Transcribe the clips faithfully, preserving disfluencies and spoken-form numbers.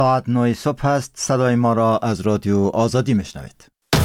ساعت نه صبح است. صدای ما را از رادیو آزادی میشنوید.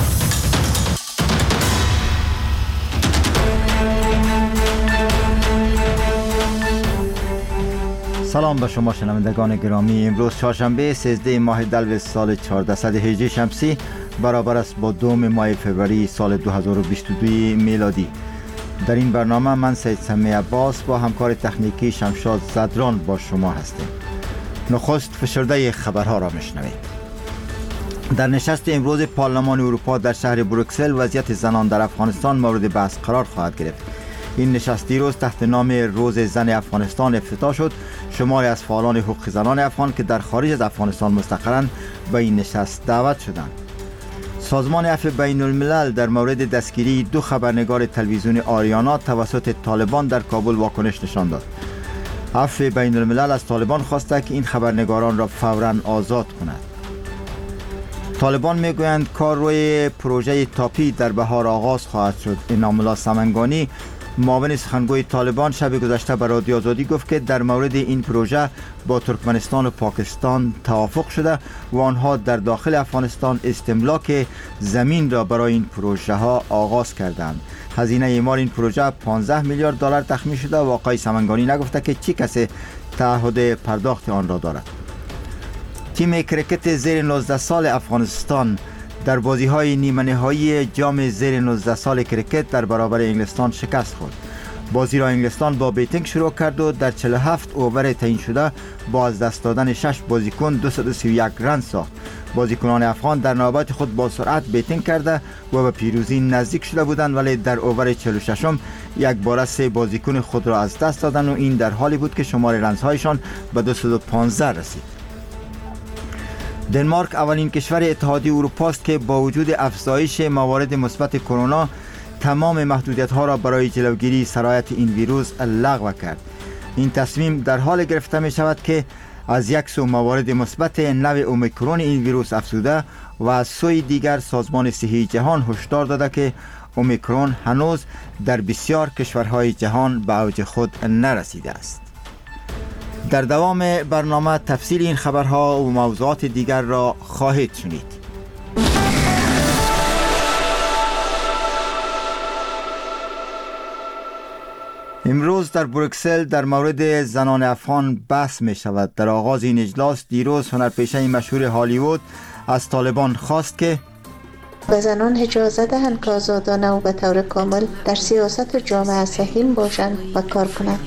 سلام به شما شنوندگان گرامی. امروز چهارشنبه سیزده ماه دلو سال چهاردهصد و هجده شمسی برابر است با دوم ماه فوریه سال دو هزار و بیست و دو میلادی. در این برنامه من سید سمی عباس با همکار تکنیکی شمشاد زدران با شما هستیم. نخست فشرده خبرها را میشنوید. در نشست امروز پارلمان اروپا در شهر بروکسل وضعیت زنان در افغانستان مورد بحث قرار خواهد گرفت. این نشست دیروز تحت نام روز زن افغانستان افتتاح شد. شماری از فعالان حقوق زنان افغان که در خارج از افغانستان مستقرند به این نشست دعوت شدند. سازمان عفو بین الملل در مورد دستگیری دو خبرنگار تلویزیون آریانا توسط طالبان در کابل واکنش نشان داد. عفو بین الملل از طالبان خواسته که این خبرنگاران را فوراً آزاد کند. طالبان میگویند کار روی پروژه تاپی در بهار آغاز خواهد شد. انامالله سمنگانی معاون سخنگوی طالبان شب گذشته به رادیو آزادی گفت که در مورد این پروژه با ترکمنستان و پاکستان توافق شده و آنها در داخل افغانستان استملاک زمین را برای این پروژه ها آغاز کردند. هزینه اعمار این پروژه پانزده میلیارد دلار تخمین شده و آقای سمنگانی نگفته که چی کسی تعهد پرداخت آن را دارد. تیم کرکت زیر نوزده سال افغانستان در بازی‌های نیمه نهایی جام زیر نوزده سال کرکت در برابر انگلستان شکست خورد. بازی را انگلستان با بیتینگ شروع کرد و در چهل و هفت اوور تعیین شده با از دست دادن شش بازیکن دویست و سی و یک رن ساخت. بازیکنان افغان در نوبت خود با سرعت بیتینگ کرده و به پیروزی نزدیک شده بودند، ولی در اوور چهل و ششم یک بار سه بازیکن خود را از دست دادند و این در حالی بود که شمار رنزهایشان به دویست و پانزده رسید. دنمارک اولین کشور اتحادیه اروپا است که با وجود افزایش موارد مثبت کرونا تمام محدودیت‌ها را برای جلوگیری سرایت این ویروس لغو کرد. این تصمیم در حال گرفته می شود که از یک سو موارد مثبت نوع اومیکرون این ویروس افزوده و از سوی دیگر سازمان صحی جهان هشدار داده که اومیکرون هنوز در بسیار کشورهای جهان به اوج خود نرسیده است. در دوام برنامه تفصیل این خبرها و موضوعات دیگر را خواهید شنید. امروز در بروکسل در مورد زنان افغان بحث می شود. در آغاز این اجلاس دیروز هنرپیشه مشهور هالیوود از طالبان خواست که به زنان اجازه دهند که آزادانه و به طور کامل در سیاست و جامعه سهیم باشند و کار کنند.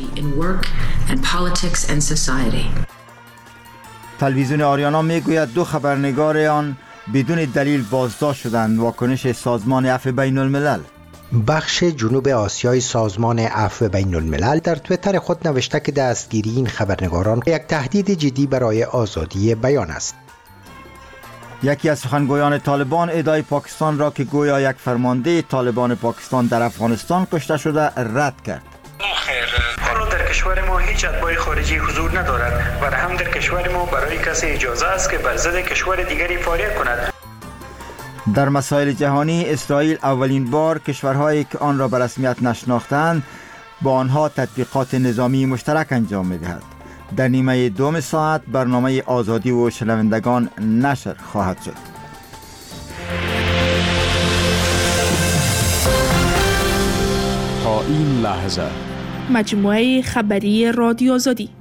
تلویزیون آریانا میگوید دو خبرنگار آن بدون دلیل بازداشت شدند. واکنش سازمان عفو بین الملل. بخش جنوب آسیای سازمان عفو بین الملل در تویتر خود نوشته که دستگیری این خبرنگاران یک تهدید جدی برای آزادی بیان است. یکی از سخنگویان طالبان ادعای پاکستان را که گویا یک فرمانده طالبان پاکستان در افغانستان کشته شده رد کرد. خیر، حالا در کشور ما هیچ اتباع خارجی حضور ندارد و هم در کشور ما برای کسی اجازه است که بر ضد کشور دیگری فعالیت کند. در مسائل جهانی اسرائیل اولین بار کشورهایی که آن را به رسمیت نشناختند با آنها تطبیقات نظامی مشترک انجام می‌دهد. در نیمه دوم ساعت برنامه آزادی و شنوندگان نشر خواهد شد. تا این لحظه مجموعه خبری رادیو آزادی.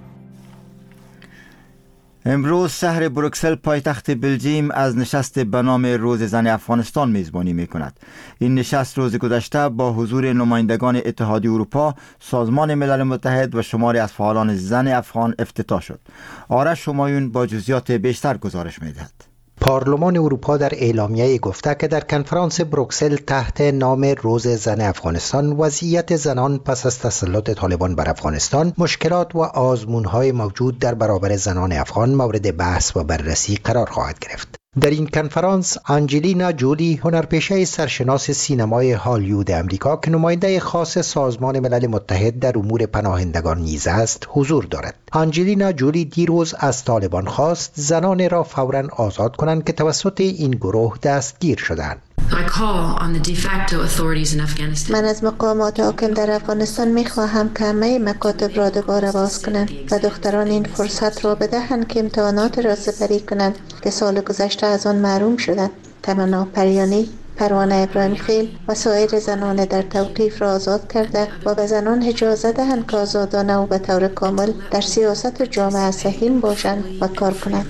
امروز شهر بروکسل پایتخت بلژیم از نشست به نام روز زن افغانستان میزبانی می کند. این نشست روز گذشته با حضور نمایندگان اتحادیه اروپا، سازمان ملل متحد و شماری از فعالان زن افغان افتتاح شد. آرش همایون با جزئیات بیشتر گزارش می دهد. پارلمان اروپا در اعلامیه گفته که در کنفرانس بروکسل تحت نام روز زن افغانستان وضعیت زنان پس از تسلط طالبان بر افغانستان، مشکلات و آزمون‌های موجود در برابر زنان افغان مورد بحث و بررسی قرار خواهد گرفت. در این کنفرانس آنجلینا جولی، هنرپیشه سرشناس سینمای هالیوود امریکا که نماینده خاص سازمان ملل متحد در امور پناهندگان نیز است، حضور دارد. آنجلینا جولی دیروز از طالبان خواست زنان را فوراً آزاد کنند که توسط این گروه دستگیر شدند. من از مقامات حاکم در افغانستان میخواهم که همه مکاتب را دوباره باز کنند و دختران این فرصت را بدهند که امتحانات را سپری کنند که سال گذشته از آن محروم شدند. تمنا پریانی، پروانه ابراهیم خیل و سایر زنان در توقیف را آزاد کرده و به زنان اجازه دهند که آزادانه و به طور کامل در سیاست و جامعه سهیم باشند و کار کنند.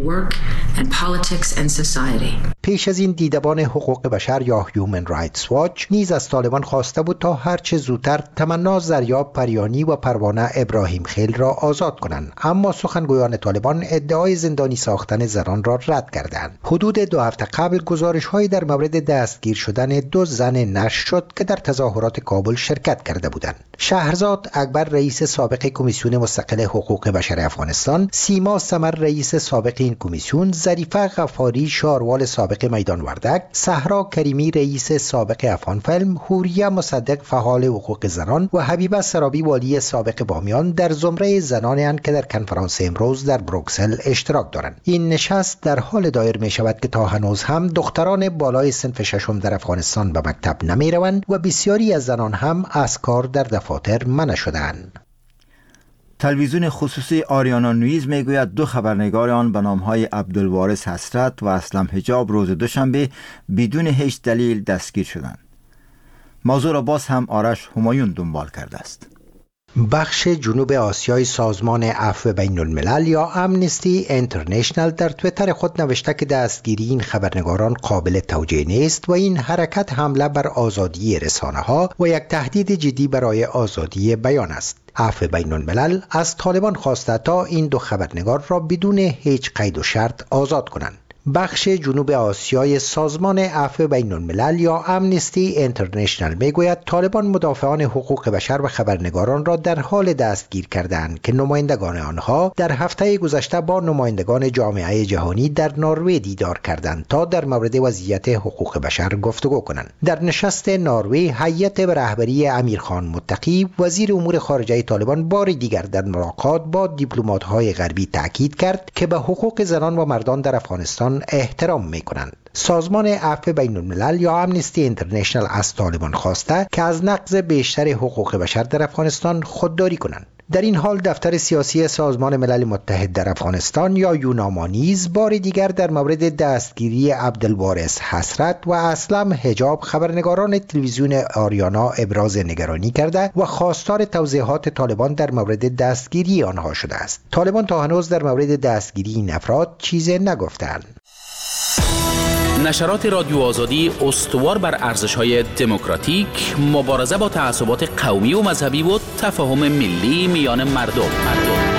پیش از این دیدبان حقوق بشر یا هیومن رایتس واچ نیز از طالبان خواسته بود تا هرچه زودتر تمنا زریاب پریانی و پروانه ابراهیم خیل را آزاد کنند، اما سخنگویان طالبان ادعای زندانی ساختن زنان را رد کردند. حدود دو هفته قبل گزارش‌هایی در مورد دستگیر شدن دو زن نشر شد که در تظاهرات کابل شرکت کرده بودند. شهرزاد اکبر رئیس سابق کمیسیون مستقل حقوق بشر افغانستان، سیما سمر رئیس سابق این کمیسیون، ظریفه غفاری شاروال سابق میدان وردک، صحرا کریمی رئیس سابق افغان فیلم، حوریه مصدق فعال حقوق زنان و حبیبه سرابی والی سابق بامیان در زمره زنانی اند که در کنفرانس امروز در بروکسل اشتراک دارند. این نشست در حال دایر می شود که تا هنوز هم دختران بالای صنف ششم در افغانستان به مکتب نمی روند و بسیاری از زنان هم از کار در دفاتر منع شدند. تلویزیون خصوصی آریانا نیوز میگوید دو خبرنگار آن به نامهای عبدالوارث حسرت و اسلم حجاب روز دوشنبه بدون هیچ دلیل دستگیر شدند. موضوع را باز هم آرش همایون دنبال کرده است. بخش جنوب آسیای سازمان عفو بین الملل یا امنستی اینترنشنل در تویتر خود نوشته که دستگیری این خبرنگاران قابل توجیه نیست و این حرکت حمله بر آزادی رسانه ها و یک تهدید جدی برای آزادی بیان است. عفو بین الملل از طالبان خواسته تا این دو خبرنگار را بدون هیچ قید و شرط آزاد کنند. بخش جنوب آسیای سازمان عفو بین الملل یا امنستی اینترنشنل میگوید طالبان مدافعان حقوق بشر و خبرنگاران را در حال دستگیر کردند که نمایندگان آنها در هفته گذشته با نمایندگان جامعه جهانی در نروژ دیدار کردند تا در مورد وضعیت حقوق بشر گفتگو کنند. در نشست نروژ هیئت به رهبری امیرخان متقی وزیر امور خارجه طالبان بار دیگر در ملاقات با دیپلمات‌های غربی تاکید کرد که به حقوق زنان و مردان در افغانستان احترام می کنند. سازمان عفو بین الملل یا امنستی اینترنشنل از طالبان خواسته که از نقض بیشتر حقوق بشر در افغانستان خودداری کنند. در این حال دفتر سیاسی سازمان ملل متحد در افغانستان یا یوناما نیز بار دیگر در مورد دستگیری عبدالوارث حسرت و اسلم حجاب خبرنگاران تلویزیون آریانا ابراز نگرانی کرده و خواستار توضیحات طالبان در مورد دستگیری آنها شده است. طالبان تا هنوز در مورد دستگیری این افراد چیزی نگفتند. نشرات رادیو آزادی استوار بر ارزش‌های دموکراتیک، مبارزه با تعصبات قومی و مذهبی و تفاهم ملی میان مردم. مردم.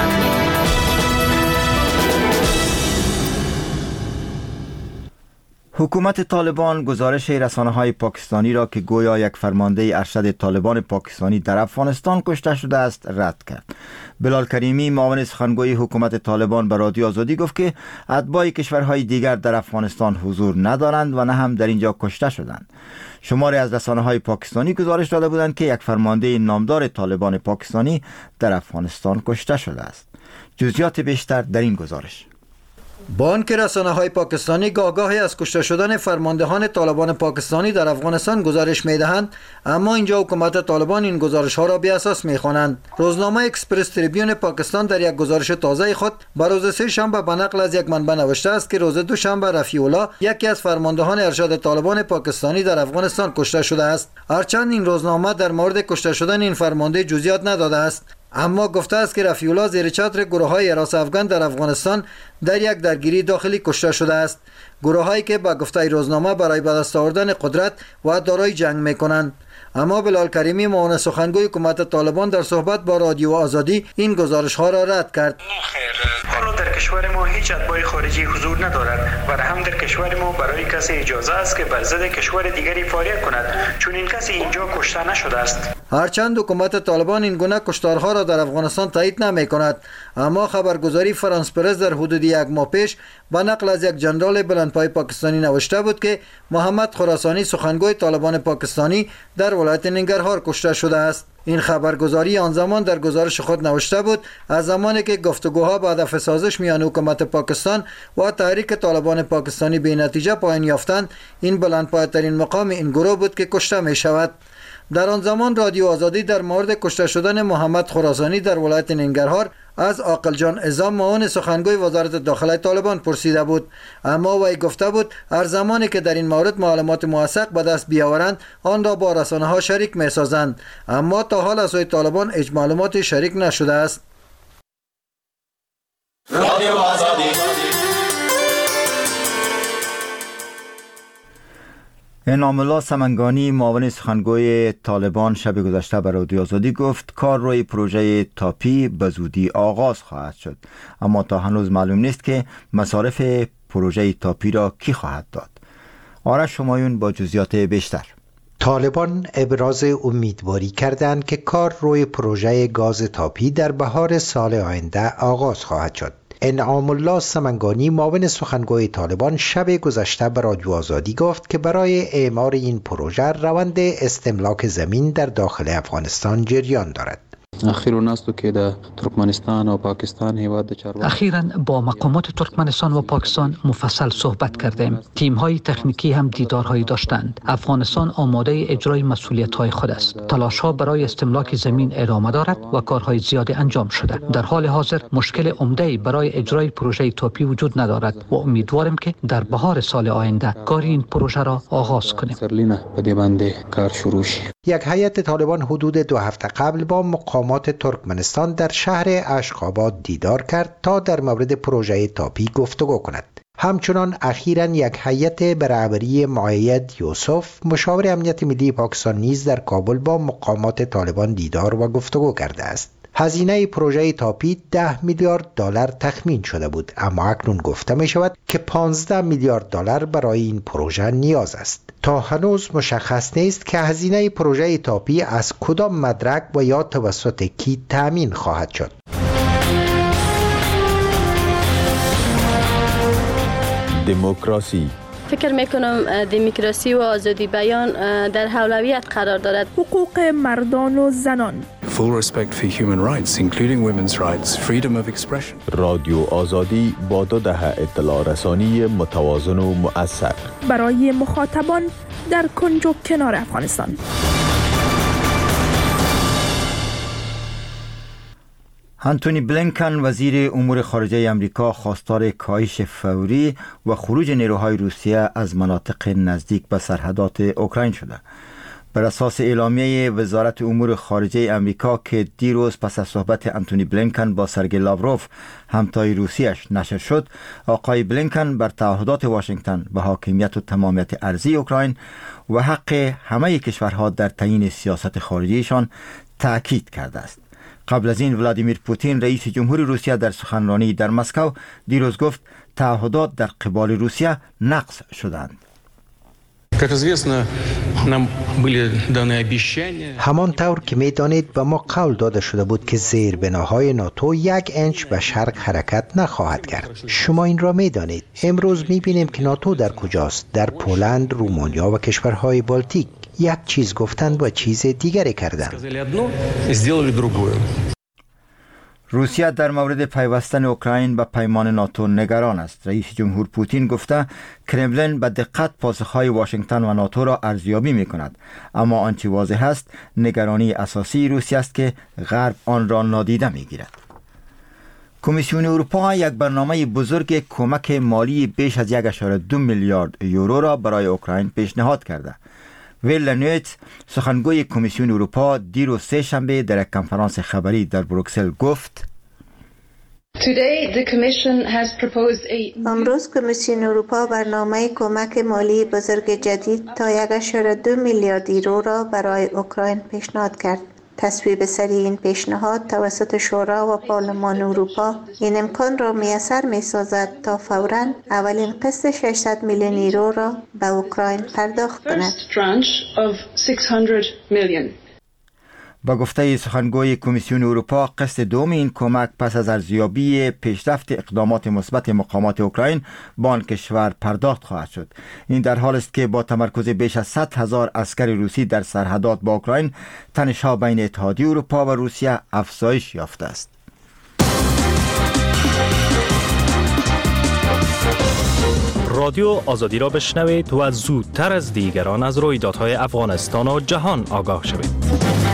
حکومت طالبان گزارش رسانه‌های پاکستانی را که گویا یک فرمانده ارشد طالبان پاکستانی در افغانستان کشته شده است رد کرد. بلال کریمی معاون سخنگوی حکومت طالبان به رادیو آزادی گفت که اتباع کشورهای دیگر در افغانستان حضور ندارند و نه هم در اینجا کشته شدند. شماری از رسانه‌های پاکستانی گزارش داده بودند که یک فرمانده نامدار طالبان پاکستانی در افغانستان کشته شده است. جزئیات بیشتر در این گزارش. با آنکه رسانه‌های پاکستانی گاهگاهی از کشته شدن فرماندهان طالبان پاکستانی در افغانستان گزارش می‌دهند، اما اینجا حکومت طالبان این گزارش‌ها را بی‌اساس می‌خوانند. روزنامه اکسپرس تریبیون پاکستان در یک گزارش تازه خود بر روز سه شنبه به نقل از یک منبع نوشته است که روز دوشنبه رفیع الله یکی از فرماندهان ارشد طالبان پاکستانی در افغانستان کشته شده است. هرچند این روزنامه در مورد کشته شدن این فرمانده جزئیات نداده است، اما گفته است که رفیع الله زیر چتر گروه‌های حراس افغان در افغانستان در یک درگیری داخلی کشته شده است. گروه‌هایی که با گفته روزنامه برای به دست آوردن قدرت و دارای جنگ می‌کنند. اما بلال کریمی معاون سخنگوی حکومت طالبان در صحبت با رادیو آزادی این گزارش‌ها را رد کرد. خیر، حالا در کشور ما هیچ اتباع خارجی حضور ندارد و هم در کشور ما برای کسی اجازه است که بر ضد کشور دیگری فعالیت کند، چون این کسی اینجا کشته نشده است. هرچند حکومت طالبان این گونه کشتارها را در افغانستان تایید نمی کند، اما خبرگزاری فرانس پرس در حدود یک ماه پیش با نقل از یک جنرال بلندپای پاکستانی نوشته بود که محمد خراسانی سخنگوی طالبان پاکستانی در ولایت ننگرهار کشته شده است. این خبرگزاری آن زمان در گزارش خود نوشته بود از زمانی که گفتگوها با هدف سازش میان حکومت پاکستان و تحریک طالبان پاکستانی به نتیجه پایان یافتند، این بلندپایه‌ترین مقام این گروه بود که کشته می شود. در آن زمان رادیو آزادی در مورد کشته شدن محمد خراسانی در ولایت ننگرهار از عاقل جان عظام معاون سخنگوی وزارت داخله طالبان پرسیده بود، اما وی گفته بود هر زمانی که در این مورد معلومات موثق به دست بیاورند آن را با رسانه ها شریک می سازند، اما تا حال از سوی طالبان هیچ معلوماتی شریک نشده است. رادیو آزادی. انعام الله سمنگانی معاون سخنگوی طالبان شب گذشته به رادیو آزادی گفت کار روی پروژه تاپی به زودی آغاز خواهد شد، اما تا هنوز معلوم نیست که مصارف پروژه تاپی را کی خواهد داد. آرش شمایون با جزئیات بیشتر. طالبان ابراز امیدواری کردند که کار روی پروژه گاز تاپی در بهار سال آینده آغاز خواهد شد. انعام الله سمنگانی معاون سخنگوی طالبان شب گذشته به رادیو آزادی گفت که برای اعمار این پروژه روند استملاک زمین در داخل افغانستان جریان دارد. اخیراً که در ترکمنستان و پاکستان هیواد چارواک اخیراً با مقامات ترکمنستان و پاکستان مفصل صحبت کردیم. تیم‌های تکنیکی هم دیدارهایی داشتند. افغانستان آماده اجرای مسئولیت‌های خود است. تلاش‌ها برای استملاک زمین ادامه دارد و کارهای زیادی انجام شده. در حال حاضر مشکل عمده‌ای برای اجرای پروژه تاپی وجود ندارد و امیدواریم که در بهار سال آینده کار این پروژه را آغاز کنیم. کار شروع شد. یک هیئت طالبان حدود دو هفته قبل با مقامات ترکمنستان در شهر اشخاباد دیدار کرد تا در مورد پروژه تاپی گفتگو کند. همچنان اخیراً یک هیئت به رهبری مؤید یوسف مشاور امنیت ملی پاکستان نیز در کابل با مقامات طالبان دیدار و گفتگو کرده است. هزینه پروژه تاپی ده میلیارد دلار تخمین شده بود، اما اکنون گفته می شود که پانزده میلیارد دلار برای این پروژه نیاز است. تا هنوز مشخص نیست که هزینه پروژه تاپی از کدام مدرک و یا توسط کی تامین خواهد شد. دموکراسی. فکر میکنم دموکراسی و آزادی بیان در اولویت قرار دارد. حقوق مردان و زنان. Full respect for human rights, including women's rights, freedom of expression. رادیو آزادی با دو دهه اطلاع رسانی متوازن و مؤثر برای مخاطبان در کنج و کنار افغانستان. انتونی بلینکن وزیر امور خارجه امریکا خواستار کاهش فوری و خروج نیروهای روسیه از مناطق نزدیک به سرحدات اوکراین شده. بر اساس اعلامیه وزارت امور خارجه امریکا که دیروز پس از صحبت انتونی بلینکن با سرگئی لاوروف همتای روسیش نشر شد، آقای بلینکن بر تعهدات واشنگتن به حاکمیت و تمامیت ارضی اوکراین و حق همه کشورها در تعیین سیاست خارجیشان تأکید کرده است. قبل از این ولادیمیر پوتین رئیس جمهور روسیه در سخنرانی در مسکو دیروز گفت تعهدات در قبال روسیه نقض شدند. همانطور که می‌دانید به ما قول داده شده بود که زیربناهای ناتو یک انچ به شرق حرکت نخواهد کرد. شما این را می‌دانید. امروز می‌بینیم که ناتو در کجاست؟ در پولند، رومانیا و کشورهای بالتیک. یک چیز گفتند و چیز دیگری کردند. روسیه در مورد پیوستن اوکراین به پیمان ناتو نگران است. رئیس جمهور پوتین گفته کرملین به دقت پاسخهای واشنگتن و ناتو را ارزیابی می کند، اما آنچه واضح است نگرانی اساسی روسیه است که غرب آن را نادیده می گیرد. کمیسیون اروپا یک برنامه بزرگ کمک مالی بیش از یک و دو میلیارد یورو را برای اوکراین پیشنهاد کرده. ویل نویت سخنگوی کمیسیون اروپا دیروز سه شنبه در یک کنفرانس خبری در بروکسل گفت امروز کمیسیون اروپا برنامه کمک مالی بزرگ جدید تا یک و دو میلیارد یورو را برای اوکراین پیشنهاد کرد. تصویب سری این پیشنهاد توسط شورا و پارلمان اروپا این امکان را میسر می سازد تا فوراً اولین قسط ششصد میلیون یورو را به اوکراین پرداخت کند. با گفته سخنگوی کمیسیون اروپا، قسط دوم این کمک پس از ارزیابی پیشرفت اقدامات مثبت مقامات اوکراین با آن کشور پرداخت خواهد شد. این در حال است که با تمرکز بیش از صد هزار عسکر روسی در سرحدات با اوکراین، تنش‌ها بین اتحادیه اروپا و روسیه افزایش یافته است. رادیو آزادی را بشنوید و زودتر از دیگران از رویدادهای افغانستان و جهان آگاه شوید.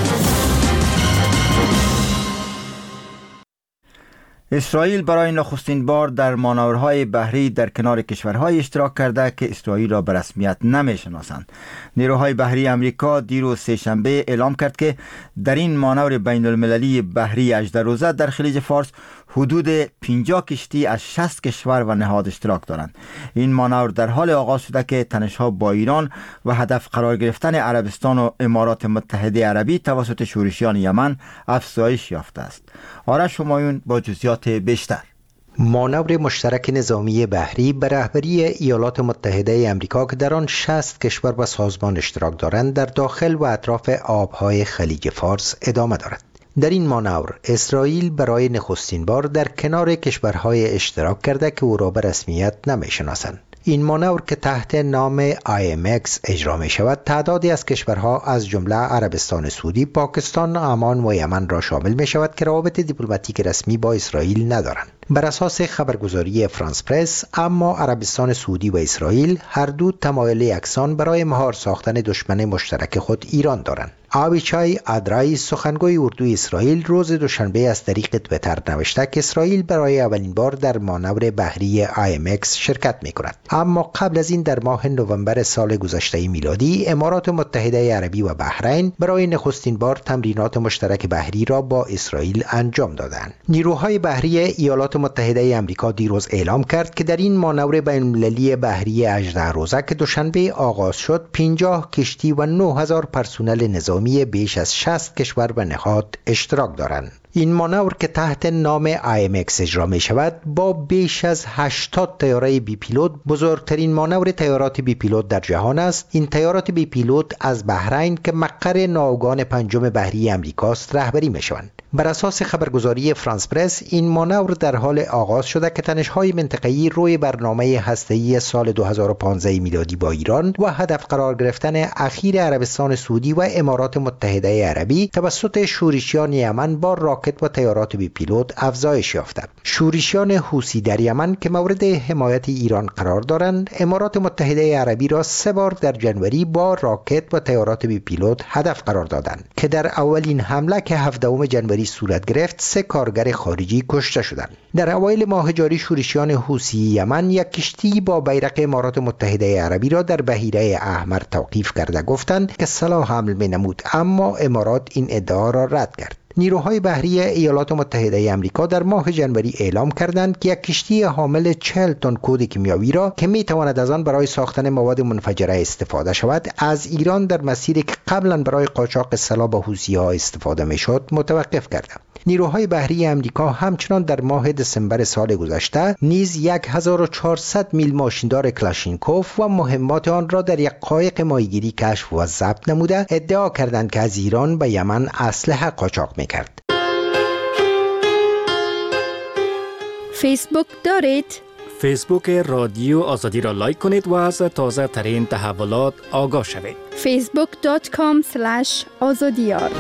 اسرائیل برای نخستین بار در مانورهای بحری در کنار کشورهای اشتراک کرده که اسرائیل را به رسمیت نمی‌شناسند. نیروهای بحری امریکا دیروز سه‌شنبه اعلام کرد که در این مانور بین المللی بحری اژدرروزه در خلیج فارس حدود پنجاه کشتی از شصت کشور و نهاد اشتراک دارند. این مانور در حال آغاز شده که تنش‌ها با ایران و هدف قرار گرفتن عربستان و امارات متحده عربی توسط شورشیان یمن افزایش یافته است. آرش همایون با جزئیات بیشتر. مانور مشترک نظامی بحری به رهبری ایالات متحده آمریکا که در آن شصت کشور و سازمان اشتراک دارند در داخل و اطراف آبهای خلیج فارس ادامه دارد. در این مانور اسرائیل برای نخستین بار در کنار کشورهای اشتراک کرده که او را به رسمیت نمی‌شناسند. این مانور که تحت نام آی ام اکس اجرا می شود، تعدادی از کشورها از جمله عربستان سعودی، پاکستان، عمان و یمن را شامل می شود که روابط دیپلماتیک رسمی با اسرائیل ندارند. بر اساس خبرگزاری فرانس پرس، اما عربستان سعودی و اسرائیل هر دو تمایل یکسان برای مهار ساختن دشمن مشترک خود ایران دارند. آبیچای ادرای سخنگوی اردوی اسرائیل روز دوشنبه از طریق توییتر نوشته که اسرائیل برای اولین بار در مانور بحری آی ام اکس شرکت می کند. اما قبل از این در ماه نوامبر سال گذشته میلادی امارات متحده عربی و بحرین برای نخستین بار تمرینات مشترک بحری را با اسرائیل انجام دادند. نیروهای بحری ایالات متحده آمریکا دیروز اعلام کرد که در این مانور بین‌المللی بحری اژدرروزه که دوشنبه آغاز شد، پنجاه کشتی و نه هزار پرسنل نظامی بیش از شصت کشور و نهاد اشتراک دارند. این مانور که تحت نام آی ام اکس اجرا می شود با بیش از هشتاد طیاره بی پیلوت بزرگترین مانور طیارات بی پیلوت در جهان است. این طیارات بی پیلوت از بحرین که مقر ناوگان پنجم بحری امریکاست رهبری می شوند. بر اساس خبرگزاری فرانس پرس، این مانور در حال آغاز شده که تنش‌های منطقه‌ای روی برنامه هسته‌ای سال دو هزار و پانزده میلادی با ایران و هدف قرار گرفتن اخیر عربستان سعودی و امارات متحده عربی توسط شورشیان یمن با راکت و طیارات بی پیلوت افزایش یافته. شورشیان حوثی در یمن که مورد حمایت ایران قرار دارند، امارات متحده عربی را سه بار در جنوری با راکت و طیارات بی پیلوت هدف قرار دادند که در اولین حمله که هفدهم جنوری صورت گرفت سه کارگر خارجی کشته شدند. در اوایل ماه جاری شورشیان حوثی یمن یک کشتی با بیرق امارات متحده عربی را در بحیره احمر توقیف کرده گفتند که سلاح حمل می نمود، اما امارات این ادعا را رد کرد. نیروهای بحری ایالات متحده آمریکا در ماه جنوری اعلام کردند که یک کشتی حامل چهل تن کود کیمیاوی را که می تواند از آن برای ساختن مواد منفجره استفاده شود، از ایران در مسیری که قبلا برای قاچاق سلاح به حوثی‌ها استفاده می شد متوقف کردند. نیروهای بحری امریکا همچنان در ماه دسامبر سال گذشته نیز هزار و چهارصد میل ماشیندار کلاشینکوف و مهمات آن را در یک قایق ماهیگیری کشف و ضبط نموده ادعا کردند که از ایران به یمن اسلحه قاچاق می‌کرد. فیسبوک دارید؟ فیسبوک رادیو آزادی را لایک کنید و از تازه ترین تحولات آگاه شوید. فیسبوک دات کام اسلش آزادیار.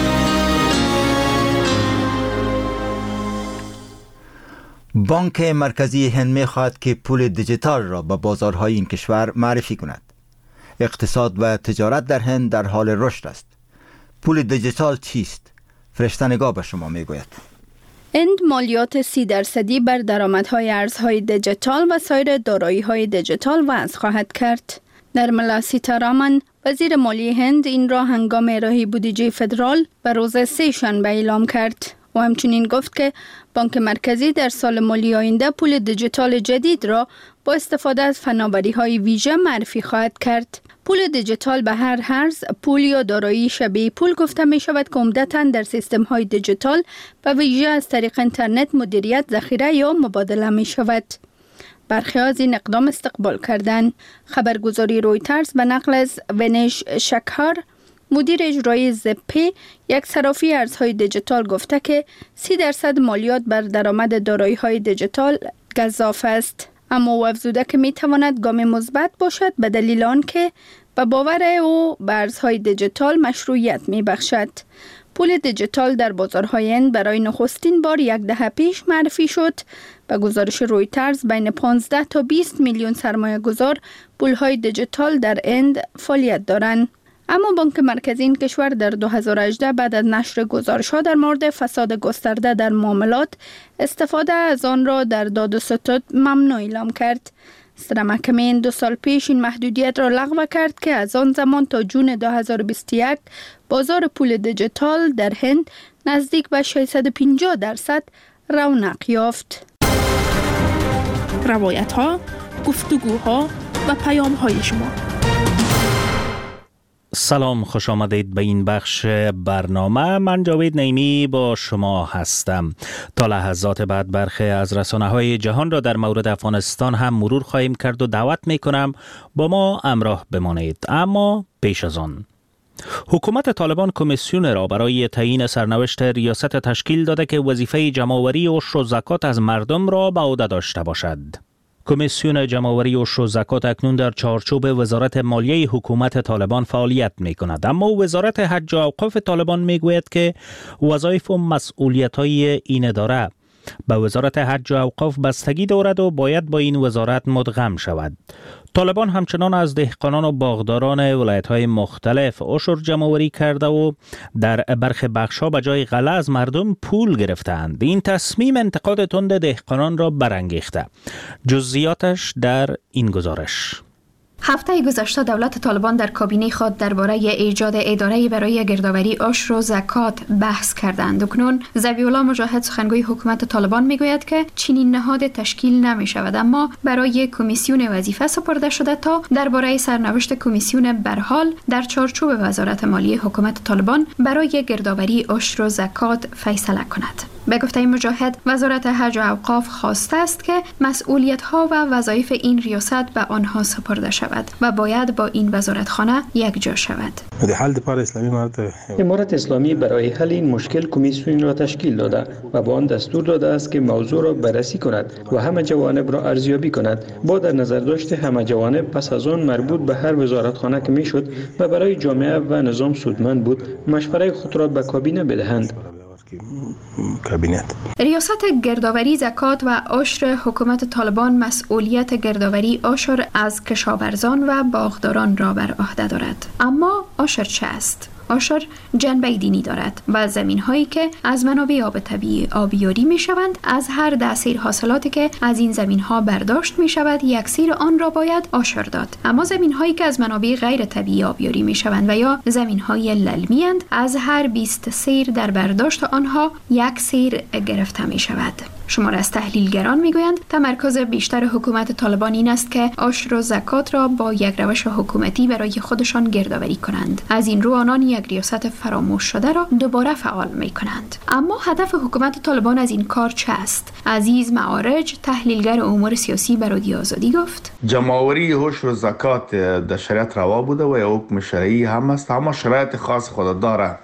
بانک مرکزی هند می‌خواهد که پول دیجیتال را به بازارهای این کشور معرفی کند. اقتصاد و تجارت در هند در حال رشد است. پول دیجیتال چیست؟ فرشته نگاه به شما میگوید. هند مالیات سی درصدی بر درآمدهای ارزهای دیجیتال و سایر دارایی‌های دیجیتال وضع خواهد کرد. نرملا سیتارامن وزیر مالی هند این را هنگام ارائه بودجه فدرال به روز سه شنبه اعلام کرد و همچنین گفت که بانک مرکزی در سال مالی آینده پول دیجیتال جدید را با استفاده از فناوری‌های ویژه معرفی خواهد کرد. پول دیجیتال به هر ارز، پول یا دارایی شبیه پول گفته می شود که عمدتاً در سیستم‌های دیجیتال و ویژه از طریق اینترنت مدیریت، ذخیره یا مبادله می شود. برخی از این اقدام استقبال کردند. خبرگزاری رویترز به نقل از ونش شکهار مدیر اجرایی زپی یک صرافی ارزهای دیجیتال گفته که سی درصد مالیات بر درآمد دارایی‌های دیجیتال گزاف است، اما او افزوده که می تواند گام مثبت باشد به دلیل آنکه به باور او به ارزهای دیجیتال مشروعیت می بخشد. پول دیجیتال در بازارهای هند برای نخستین بار یک دهه پیش معرفی شد. به گزارش رویترز بین پانزده تا بیست میلیون سرمایه گذار پولهای دیجیتال در هند فعالیت دارند. اما بانک مرکزی این کشور در دو هزار و هجده بعد از نشر گزارش‌ها در مورد فساد گسترده در معاملات استفاده از آن را در داد و ستد ممنوع اعلام کرد. صدر محکمه این دو سال پیش این محدودیت را لغو کرد که از آن زمان تا جون دو هزار و بیست و یک بازار پول دیجیتال در هند نزدیک به ششصد و پنجاه درصد رونق یافت. روایت‌ها، گفتگوها و پیام‌های شما. سلام، خوش آمدید به این بخش برنامه. من جاوید نعیمی با شما هستم. تا لحظات بعد برخی از رسانه‌های جهان را در مورد افغانستان هم مرور خواهیم کرد و دعوت می‌کنم با ما همراه بمانید. اما پیش از آن، حکومت طالبان کمیسیون را برای تعیین سرنوشت ریاست تشکیل داده که وظیفه جمع‌آوری عشر و زکات از مردم را به عهده داشته باشد. کمیسیون جمع‌آوری عشر و زکات اکنون در چارچوب وزارت مالیه حکومت طالبان فعالیت می‌کند، اما وزارت حج و اوقاف طالبان می‌گوید که وظایف و مسئولیت‌های این اداره به وزارت حج و اوقاف بستگی دارد و باید با این وزارت مدغم شود. طالبان همچنان از دهقانان و باغداران ولایت‌های مختلف عشر جمع‌آوری کرده و در برخی بخش‌ها به جای غله از مردم پول گرفتند. این تصمیم انتقاد تند دهقانان را برانگیخته. جزئیاتش در این گزارش. هفته گذشته دولت طالبان در کابینه خود درباره ایجاد اداره برای گردآوری عشر و زکات بحث کردند. اکنون ذبیح‌الله مجاهد سخنگوی حکومت طالبان میگوید که چنین نهاد تشکیل نمی شود، اما برای کمیسیون وظیفه سپرده شده تا درباره سرنوشت کمیسیون برحال در چارچوب وزارت مالیه حکومت طالبان برای گردآوری عشر و زکات فیصله کند. به گفته مجاهد، وزارت حج و اوقاف خواسته است که مسئولیت‌ها و وظایف این ریاست به آنها سپرده شود و باید با این وزارتخانه یک جا شود. امارت اسلامی برای حل این مشکل کمیسیون را تشکیل داده و با آن دستور داده است که موضوع را بررسی کند و همه جوانب را ارزیابی کند. با در نظر داشت همه جوانب پس از آن مربوط به هر وزارتخانه که میشد و برای جامعه و نظام سودمند بود مشوره خود را به کابینه بدهند. کابینت. ریاست گردآوری زکات و عشر حکومت طالبان مسئولیت گردآوری عشر از کشاورزان و باغداران را بر عهده دارد. اما عشر چه است؟ عشر جنبه دینی دارد و زمین هایی که از منابع آب طبیعی آبیاری می شوند، از هر ده سیر حاصلاتی که از این زمین ها برداشت می شود یک سیر آن را باید عشر داد. اما زمین هایی که از منابع غیر طبیعی آبیاری می شوند و یا زمین های للمی اند، از هر بیست سیر در برداشت آنها یک سیر گرفته می شود. شمار از تحلیلگران میگویند تمرکز بیشتر حکومت طالبان این است که عشر و زکات را با یک روش حکومتی برای خودشان گردآوری کنند. از این رو آنان یک ریاست فراموش شده را دوباره فعال می کنند. اما هدف حکومت طالبان از این کار چه است؟ عزیز معارج، تحلیلگر امور سیاسی به رادیو آزادی گفت: جمع‌آوری عشر و زکات در شریعت روا بوده و یا حکم شرعی هم است، اما شرایط خاص خود داره.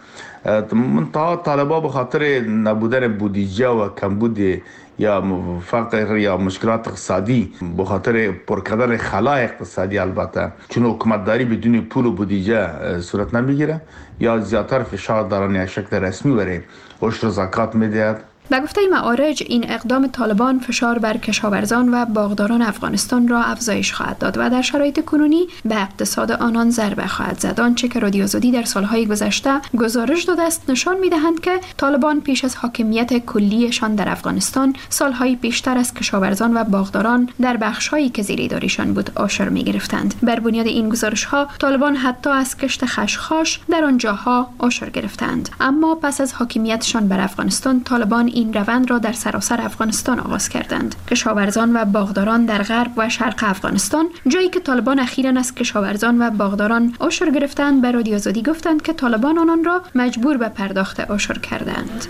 منتها طالبا به خاطر نبودن بودجه و کمبود یا فقر یا مشکلات اقتصادی، به خاطر پر کردن خلا اقتصادی، البته چون حکومتداری بدون پول و بودجه صورت نمیگیره، یا زیادتر فشار دارن یک شکل رسمی بره عشر و زکات میدهد. به گفته معارج، این اقدام طالبان فشار بر کشاورزان و باغداران افغانستان را افزایش خواهد داد و در شرایط کنونی به اقتصاد آنان ضربه خواهد زد. آنچه که رادیو آزادی در سالهای گذشته گزارش داده است نشان می‌دهند که طالبان پیش از حاکمیت کلیشان در افغانستان سالهای پیشتر از کشاورزان و باغداران در بخش‌هایی که زیر ادارشان بود عشر می‌گرفتند. بر بنیاد این گزارش‌ها طالبان حتی از کشت خشخاش در آنجاها عشر گرفتند. اما پس از حاکمیتشان بر افغانستان، طالبان این روند را در سراسر افغانستان آغاز کردند. کشاورزان و باغداران در غرب و شرق افغانستان، جایی که طالبان اخیراً از کشاورزان و باغداران عشر گرفتند، به رادیو آزادی گفتند که طالبان آنان را مجبور به پرداخت عشر کردند.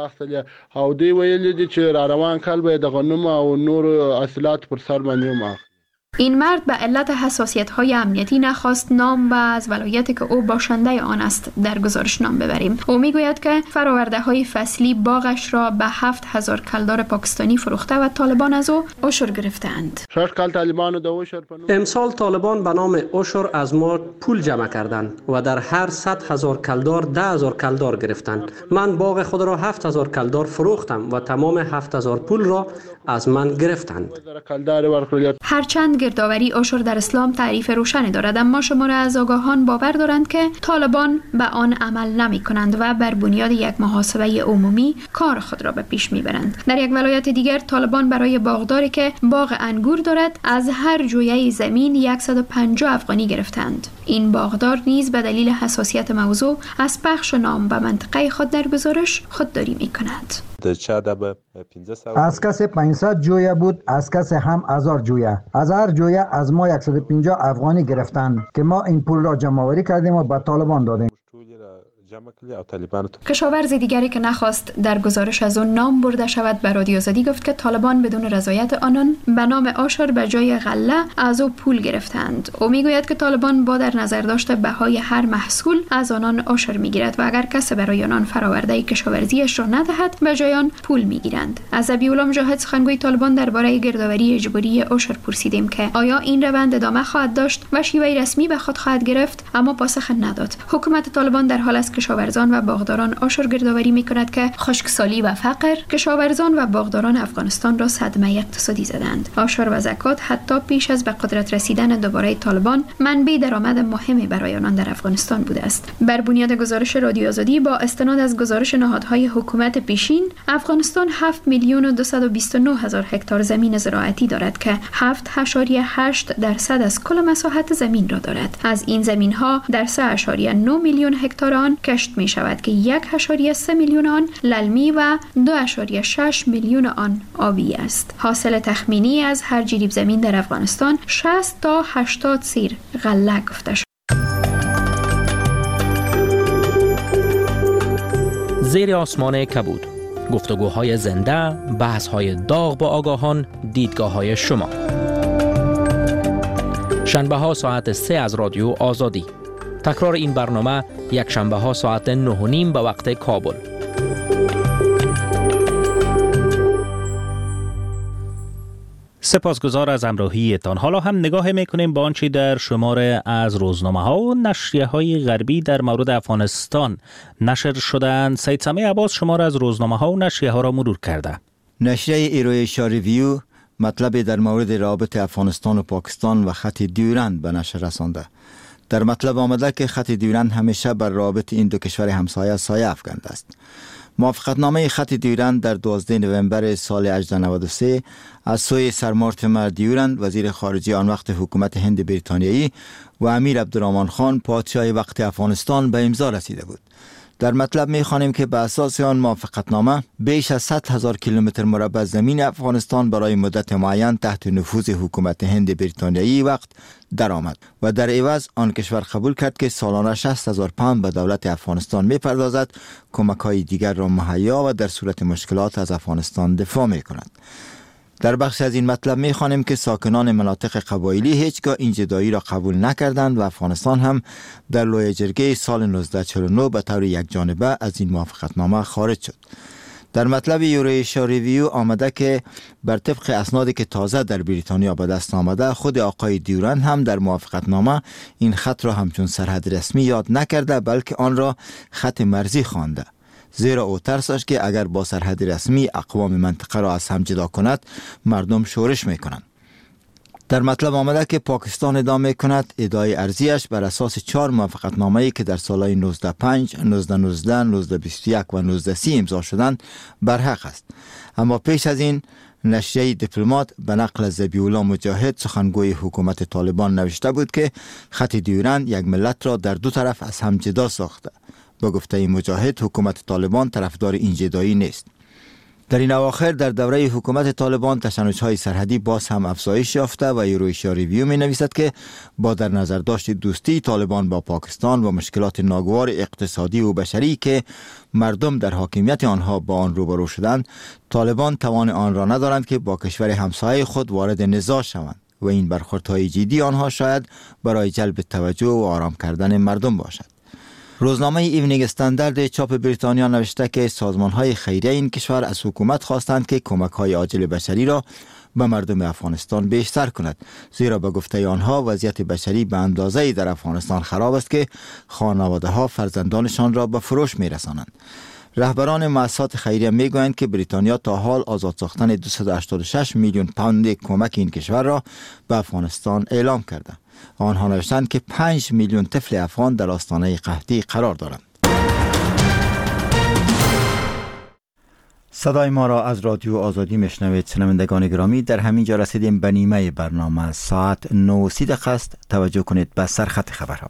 او دی ویل دي چې را روان کال به د غنم او نور حاصلات پر سر باندې ما این مرد به علت حساسیت‌های امنیتی نخواست نام و از ولایتی که او باشنده آن است در گزارش نام ببریم. او میگوید که فرآورده‌های فصلی باغش را به هفت هزار کلدار پاکستانی فروخته و طالبان از او عشر گرفتند. امسال طالبان به نام عشر از ما پول جمع کردند و در هر صد هزار کلدار ده هزار کلدار گرفتند. من باغ خود را هفت هزار کلدار فروختم و تمام هفت هزار پول را از من گرفتند. هرچند گردآوری عشر در اسلام تعریف روشنی دارد، اما شماره از آگاهان باور دارند که طالبان به آن عمل نمی کنند و بر بنیاد یک محاسبه عمومی کار خود را به پیش می برند. در یک ولایت دیگر طالبان برای باغداری که باغ انگور دارد از هر جویه زمین صد و پنجاه افغانی گرفتند. این باغدار نیز به دلیل حساسیت موضوع از پخش نام به منطقه خود در گزارش خودداری می کند. از کس پانصد جویه بود، از کس هم هزار جویه. از هر جویه از ما صد و پنجاه افغانی گرفتند که ما این پول را جمع آوری کردیم و به طالبان دادیم. کشاورز دیگری که نخواست در گزارش از اون نام برده شود به رادیو آزادی گفت که طالبان بدون رضایت آنان به نام عشر به جای غله از او پول گرفتند. او میگوید که طالبان با در نظر داشته بهای هر محصول از آنان عشر میگیرد و اگر کسی برای آنان فرآورده کشاورزیش را ندهد به جای آن پول میگیرند. از ابی‌الله مجاهد سخنگوی طالبان درباره گردآوری اجباری عشر پرسیدیم که آیا این روند ادامه خواهد داشت و شیوه رسمی به خود خواهد گرفت، اما پاسخ نداد. حکومت طالبان در حال است کشاورزان و باغداران عشر گردآوری می‌کند که خشکسالی و فقر کشاورزان و باغداران افغانستان را صدمه اقتصادی زدند. عشر و زکات حتی پیش از به قدرت رسیدن دوباره طالبان منبع درآمد مهمی برای آنان در افغانستان بوده است. بر بنیاد گزارش رادیو آزادی با استناد از گزارش نهادهای حکومت پیشین، افغانستان هفت میلیون و دویست و بیست و نه هزار هکتار زمین زراعتی دارد که هفت ممیز هشت درصد از کل مساحت زمین را دارد. از این زمین‌ها در سه ممیز نه میلیون هکتار آن کشت می شود که یک ممیز سه میلیون آن للمی و دو ممیز شش میلیون آن آبی است. حاصل تخمینی از هر جریب زمین در افغانستان شصت تا هشتاد سیر غله گفته شد. زیر آسمان کبود، گفتگوهای زنده، بحث‌های داغ با آگاهان، دیدگاه‌های شما. شنبه ها ساعت سه از رادیو آزادی. تکرار این برنامه یک شنبه ها ساعت نه و نیم به وقت کابل. سپاسگزار از همراهیتان. حالا هم نگاه میکنیم به آنچه در شماره از روزنامه ها و نشریه های غربی در مورد افغانستان نشر شدند. سید سمیع عباس شماره از روزنامه ها و نشریه ها را مرور کرده. نشریه ایرویشا ریویو مطلب در مورد رابط افغانستان و پاکستان و خط دیورند به نشر رسانده. در مطلب آمده که خط دیورند همیشه بر رابط این دو کشور همسایه سایه افکنده است. موافقتنامه خط دیورند در دوازده نوامبر سال هجده نود و سه از سوی سر مورتیمر دیورند وزیر خارجه آن وقت حکومت هند بریتانیایی و امیر عبدالرحمن خان پادشاه وقت افغانستان به امضا رسیده بود. در مطلب می‌خوانیم که به اساس آن موافقتنامه بیش از صد هزار کیلومتر مربع زمین افغانستان برای مدت معین تحت نفوذ حکومت هند بریتانیایی وقت درآمد و در عوض آن کشور قبول کرد که سالانه شصت هزار پوند به دولت افغانستان می‌پردازد، کمک‌های دیگر را مهیا و در صورت مشکلات از افغانستان دفاع می‌کند. در بخش از این مطلب می‌خوانیم که ساکنان مناطق قبایلی هیچگاه این جدایی را قبول نکردند و افغانستان هم در لوی جرگه سال نوزده چهل و نه به طور یکجانبه از این موافقتنامه خارج شد. در مطلب یوریشا ریویو آمده که بر طبق اسنادی که تازه در بریتانیا به دست آمده، خود آقای دیورند هم در موافقتنامه این خط را همچون سرحد رسمی یاد نکرده بلکه آن را خط مرزی خوانده، زیرا او ترس داشت که اگر با سرحد رسمی اقوام منطقه را از هم جدا کند مردم شورش میکنند. در مطلب آمده که پاکستان ادعا میکند ادعای ارزیش بر اساس چهار موافقتنامه‌ای که در سالهای نوزده و پنج، نوزده و نوزده، نوزده و بیست و یک و نوزده و سی امضا شدند برحق است. اما پیش از این نشریه دیپلمات به نقل از ذبیح‌الله مجاهد سخنگوی حکومت طالبان نوشته بود که خط دیورند یک ملت را در دو طرف از هم جدا ساخته. با گفته مجاهد حکومت طالبان طرفدار این جدایی نیست. در این اواخر در دوره حکومت طالبان تشنج‌های سرحدی باز هم افزایش یافته و یوریشا ریویو می نویسد که با در نظر داشت دوستی طالبان با پاکستان و مشکلات ناگوار اقتصادی و بشری که مردم در حاکمیت آنها با آن روبرو شدند، طالبان توان آن را ندارند که با کشور همسایه خود وارد نزاع شوند و این برخوردهای جدی آنها شاید برای جلب توجه و آرام کردن مردم باشد. روزنامه ایونینگ استاندارد چاپ بریتانیا نوشته که سازمان‌های خیریه این کشور از حکومت خواستند که کمک‌های عاجل بشری را به مردم افغانستان بیشتر کند، زیرا به گفته آنها وضعیت بشری به اندازه‌ای در افغانستان خراب است که خانواده‌ها فرزندانشان را به فروش می‌رسانند. رهبران مؤسسات خیریه میگویند که بریتانیا تا حال آزاد ساختن دویست و هشتاد و شش میلیون پوند کمک این کشور را به افغانستان اعلام کرده. آنها نوشتند که پنج میلیون طفل افغان در آستانه قحطی قرار دارند. صدای ما را از رادیو آزادی میشنوید. شنوندگان گرامی، در همین جا رسیدیم به نیمه برنامه. ساعت نه و سی دقیقه است. توجه کنید به سرخط خبرها.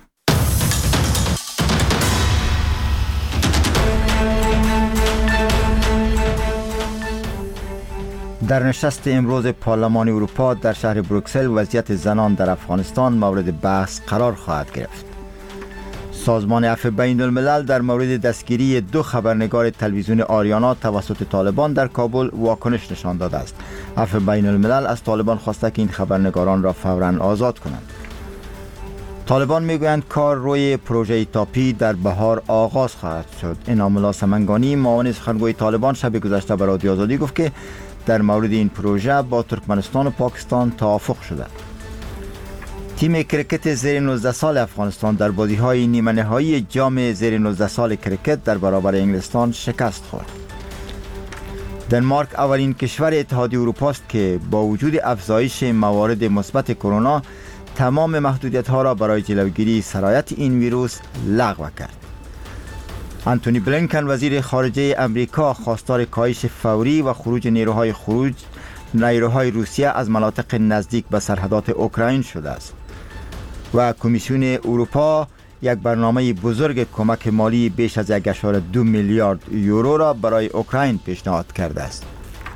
در نشست امروز پارلمان اروپا در شهر بروکسل وضعیت زنان در افغانستان مورد بحث قرار خواهد گرفت. سازمان عفو بین الملل در مورد دستگیری دو خبرنگار تلویزیون آریانا توسط طالبان در کابل واکنش نشان داده است. عفو بین الملل از طالبان خواسته که این خبرنگاران را فوراً آزاد کنند. طالبان میگویند کار روی پروژه تاپی در بهار آغاز خواهد شد. انعام‌الله سمنگانی معاون سخنگوی طالبان شب گذشته به رادیو آزادی گفت که در مورد این پروژه با ترکمنستان و پاکستان توافق شده. تیم کرکت زیر نوزده سال افغانستان در بازی‌های نیمه نهایی جام زیر نوزده سال کرکت در برابر انگلستان شکست خورد. دنمارک اولین کشور اتحادیه اروپا است که با وجود افزایش موارد مثبت کرونا تمام محدودیت‌ها را برای جلوگیری سرایت این ویروس لغو کرد. آنتونی بلینکن وزیر خارجه امریکا خواستار کاهش فوری و خروج نیروهای خروج نیروهای روسیه از مناطق نزدیک به سرحدات اوکراین شده است و کمیسیون اروپا یک برنامه بزرگ کمک مالی بیش از یک و دو میلیارد یورو را برای اوکراین پیشنهاد کرده است.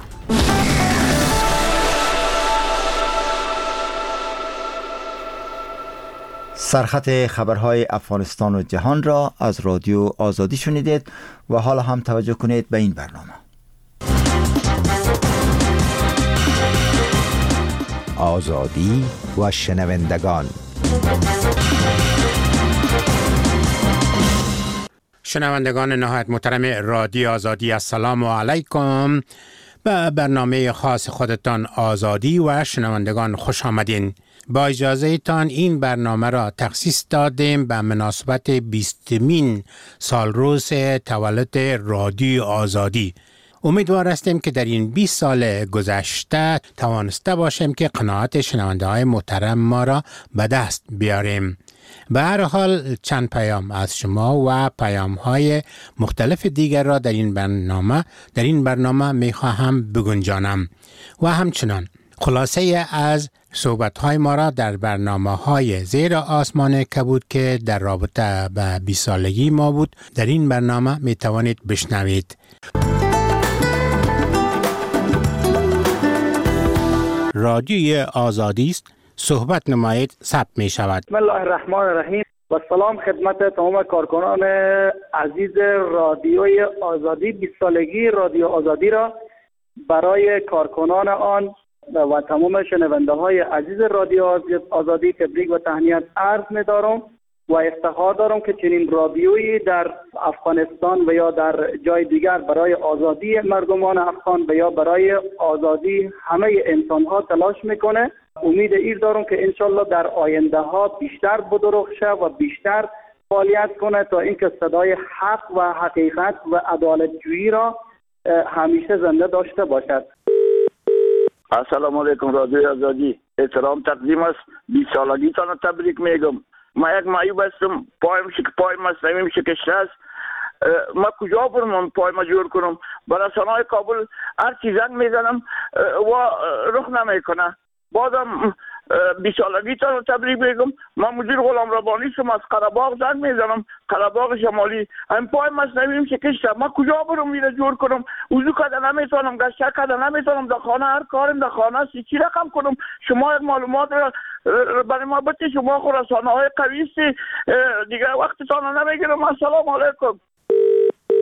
سرخط خبرهای افغانستان و جهان را از رادیو آزادی شنیدید و حالا هم توجه کنید به این برنامه. آزادی و شنوندگان. شنوندگان نهایت محترم رادیو آزادی، السلام علیکم. به برنامه خاص خودتان آزادی و شنوندگان خوش آمدین. با اجازه تان این برنامه را تخصیص دادیم به مناسبت بیستمین سال روز تولد رادیو آزادی. امیدوار هستیم که در این بیست سال گذشته توانسته باشیم که قناعت شنونده های محترم ما را به دست بیاریم. به هر حال چند پیام از شما و پیام های مختلف دیگر را در این برنامه در این برنامه می خواهم بگنجانم و همچنان خلاصه از صحبت های ما را در برنامه های زیر آسمان کبود که در رابطه به بیست سالگی ما بود در این برنامه می توانید بشنوید. رادیوی آزادی است، صحبت نمایید، ثبت می شود. بسم الله الرحمن الرحیم و سلام خدمت تمام کارکنان عزیز رادیوی آزادی. بیست سالگی رادیو آزادی را برای کارکنان آن و تمام شنونده های عزیز رادیو آزادی تبریک و تهنیت عرض می دارم و افتخار دارم که چنین رادیویی در افغانستان و یا در جای دیگر برای آزادی مردمان افغان و یا برای آزادی همه انسان ها تلاش میکنه. امید ایر دارم که انشالله در آینده ها بیشتر بدرخشه و بیشتر فعالیت کنه تا اینکه صدای حق و حقیقت و عدالت جویی را همیشه زنده داشته باشد. السلام علیکم رادیوی آزادی، احترام تقدیم است. بیست سالگی تان تبریک میگم. ما یک معیوب هستم، پایم شک پای مصنویم شکسته است. ما کجا برم پای ما جور کنم؟ برای رسانه‌های کابل هر چی زنگ میزنم و رخ نمیکنه. بازم بیست سالگی تان تبریک میگم. من مدیر غلام ربانی شم، از قره‌باغ زنگ میزنم، قره‌باغ شمالی. هم پای مصنویم شکسته، ما کجا برم میره جور کنم؟ وضو کردن نمیتونم، گشت کردن نمیتونم، در خانه هر کارم در خانه است. چی رقم کنم؟ شما یک معلومات را برای ما بده. شما خود رسانه های قوی است، دیگه وقتتان نمیگیرم. السلام علیکم.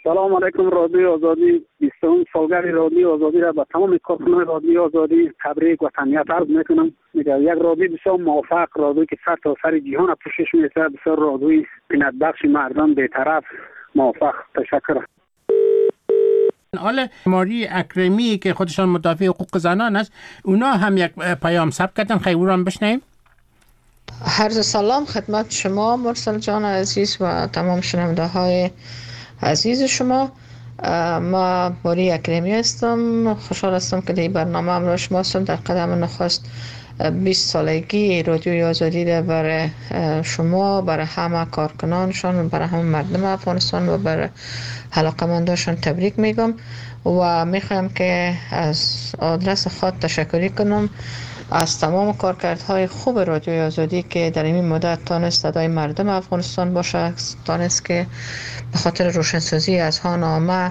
سلام علیکم رادیو آزادی. بیستم سالگرد رادیو آزادی را به تمام کارکنان رادیو آزادی تبریک و تهنیت عرض میکنم. میگم یک رادیو بسیار موفق، رادیویی که سر تا سر جهان را پوشش میده، بسیار رادیویی قناعت بخش مردم بی‌طرف موفق. تشکر. حالا ماری اکرمی که خودشان مدافع حقوق زنان است، اونا هم یک پیام ثبت کردن، خیلی او را هم بشنویم. عرض سلام خدمت شما مرسل جان عزیز و تمام شنونده های عزیز شما. ما ماری اکرمی هستم. خوشحال هستم که در برنامه همراه شما هستم. در قدم نخست بیست سالگی رادیوی آزادی را برای شما، برای همه کارکنانشان، برای همه مردم افغانستان و برای علاقه‌مندانشان تبریک میگم و میخوایم که از آدرس خود تشکری کنم از تمام کارکردهای خوب رادیوی آزادی که در این مدت تانست صدای مردم افغانستان باشه، تانست که به خاطر روشنسازی اذهان عامه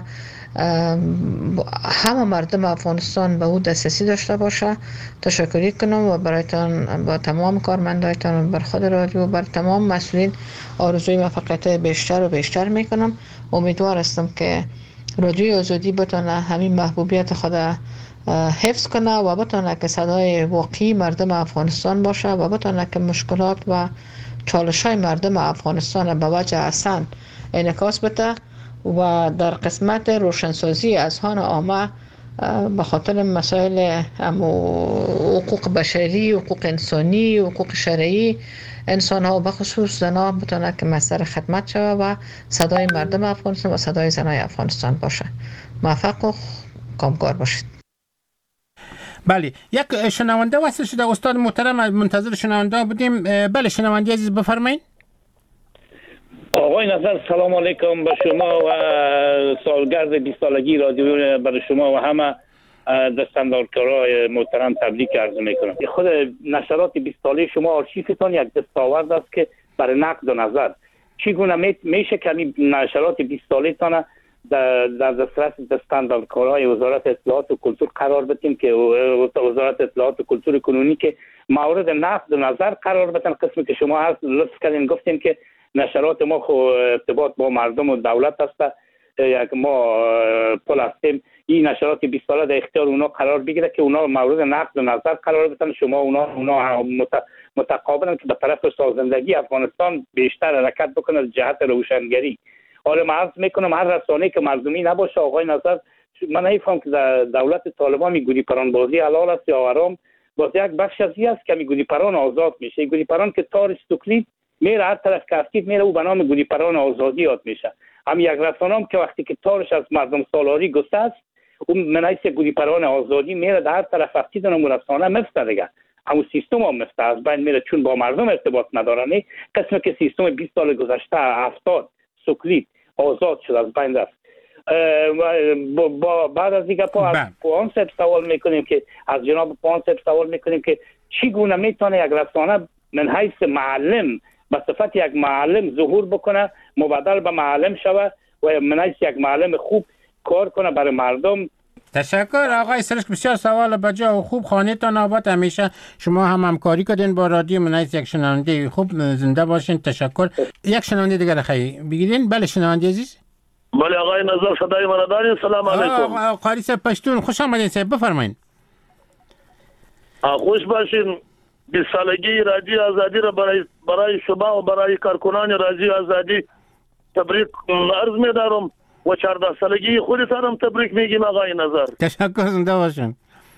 همه مردم افغانستان به او دسترسی داشته باشه. تشکری کنم و برایتان، با تمام کارمندایتان، بر خود رادیو، بر تمام مسئولین آرزوی موفقیت بیشتر و بیشتر میکنم. امیدوار هستم که رادیوی آزادی بتونه همین محبوبیت خود حفظ کنه و بتونه که صدای واقعی مردم افغانستان باشه و بتونه که مشکلات و چالش‌های مردم افغانستان به وجه احسن انعکاس بده و در قسمت روشنسازی اذهان عامه به خاطر مسائل حقوق بشری، حقوق انسانی، حقوق شرعی انسان ها و بخصوص زنان بتونه که مصدر خدمت شود و صدای مردم افغانستان و صدای زنای افغانستان باشه. موفق و کامگار باشید. بله، یک شنونده وصل شده. استاد محترم، منتظر شنونده بودیم. بله شنونده عزیز بفرمایید. آقای نظر سلام علیکم به شما و سالگرد بیست سالگی رادیو برای شما و همه دستاندارکارای محترم تبریک عرض میکنم. خود نشرات بیست ساله شما آرشیفتان یک دستاورد است که برای نقد و نظر چگونه میشه که نشرات بیست ساله تان در دسترس دستاندارکارای وزارت اطلاعات و کلتور قرار بدیم که وزارت اطلاعات و کلتور کنونی که مورد نقد و نظر قرار بدن. قسمی که شما هست لطف کردین گفتیم که نشرات ما خو ارتباط با مردم و دولت است، یک ما پل هستیم. این نشرات بیست ساله در اختیار اونا قرار بگیره که اونا مورد نقد و نظر قرار بدن. شما اونا اونا متقابلا که به طرف سازندگی افغانستان بیشتر حرکت بکنه از جهت روشنگری. حالا من عرض میکنم هر رسانه‌ای که مردمی نباشه آقای نظر، من نمیفهم که دولت طالبان میگویی پران بازی حلال است یا حرام. باز یک بخش از این است که میگویی پران آزاد میشه. گویی پران که تارش توکلید میره هر طرف کاسکید میره او به نام گویی پران آزادی یاد میشه. هم یک رسانه هم که وقتی که تارش از مردم سالاری گسته است اون منایس گویی پران آزادی میره در هر طرف وقتی دنم رسانه مفته دیگه. همون سیستم هم مفته از بین میره چون با مردم ارتباط نداره. نه قسمی که سیستم بیست سال گذشته هفتاد سوکلید آزاد شد از بین رفت. با, با بعد از دیگه پا از پوانسب سوال میکنیم که از جناب پوانسب سوال میکنیم که چگونه میتونه یک رسانه من حیث معلم به صفت یک معلم ظهور بکنه، مبادل به معلم شوه و من حیث یک معلم خوب کار کنه برای مردم. تشکر آقای سرشک، بسیار سوال بجا و خوب. خانه تان آباد. همیشه شما هم همکاری کردین با رادیو من حیث یک شنونده خوب. زنده باشین. تشکر. یک شنونده دیگر خیلی بگیرین. بله شنونده عزیز. بله آقای نظر صدای من دارین. سلام علیکم. قاری صاحب پشتون خوش آمدین صاحب بفرمایید. خوش باشین. بیست سالگی رادیو آزادی را برای برای شما و برای کارکنان رادیو آزادی تبریک عرض می‌دارم و چهارده سالگی خودتان هم تبریک میگیم آقای نظر. تشکر. زنده باشین.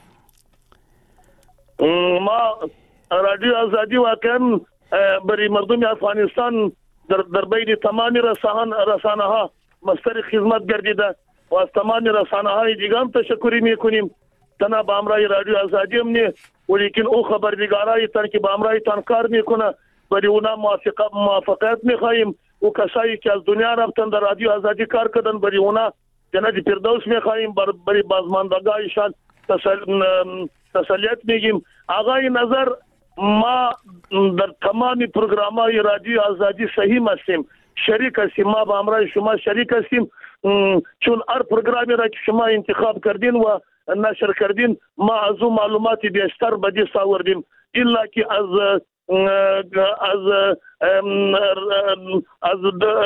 ما رادیو آزادی واقعا برای مردم افغانستان در در بین تمامی رسانه رسانه ها مستر خدمت گردیده و از تمامی رسانه های دیگه هم تشکری میکنیم. تنها با امرای رادیو آزادی هم نه ولیکن او خبرنگارای تن که با امرای تان کار میکنه برای اونا موافقت میخواهیم. او کسایی که از دنیا رفتن در رادیو آزادی کار کردن برای اونا جنت فردوس میخواهیم. برای بازماندگانشان تسلیت میگیم. آقای نظر ما در تمامی پروگرام‌های رادیو آزادی صحیح هستیم، شریک هستیم. ما با امرای شما شریک هستیم چون هر پروگرامی را که شما انتخاب کردین و نشر کردین ما از اون معلوماتی بیشتر به دست آوردیم. الا که از از از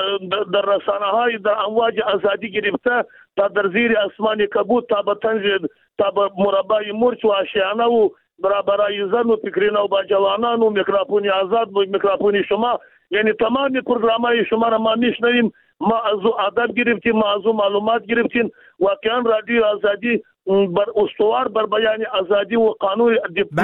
در رسانه های در امواج آزادی گرفته تا در زیر اسمان کبود تا به طنز تا به مربع مرچ و آشیانه و برای زن و فکرین و با جوانان و میکروفون آزاد و میکروفون شما، یعنی تمام پروگرام‌های شما را ما میشنویم، ما از او ادب گرفتیم، ما از او معلومات گرفتیم. واقعا رادیو آزادی بر استوار بر بیان آزادی و قانون